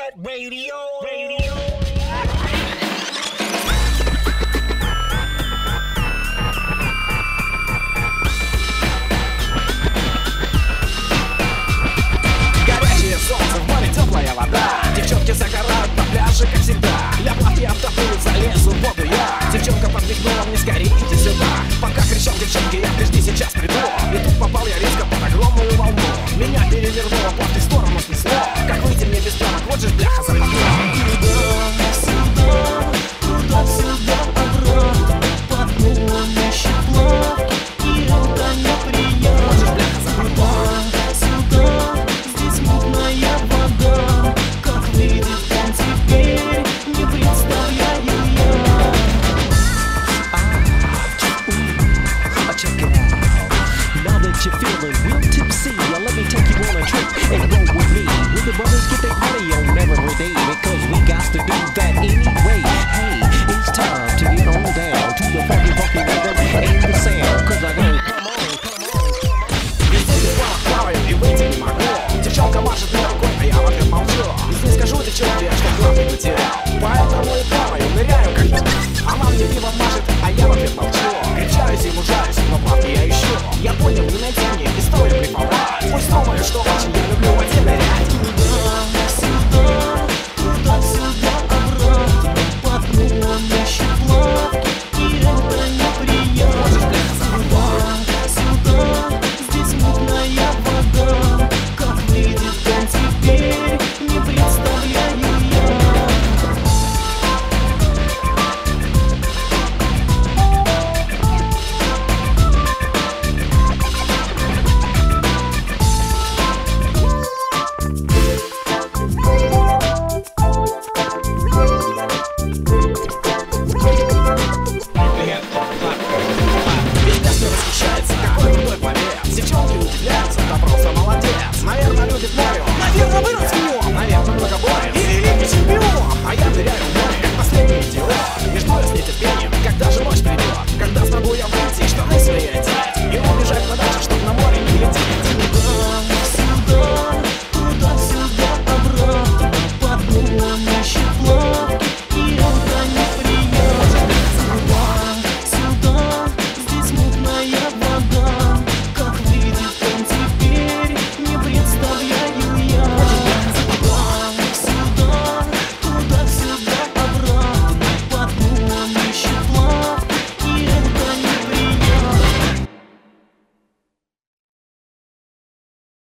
Cut Radio. Горячее солнце, в море теплая вода. Девчонки загорают на пляже, как всегда. Для платья автопыль залезу в воду я. Девчонка подмигнула мне, скорее иди сюда. Пока кричал девчонки, я прежде сейчас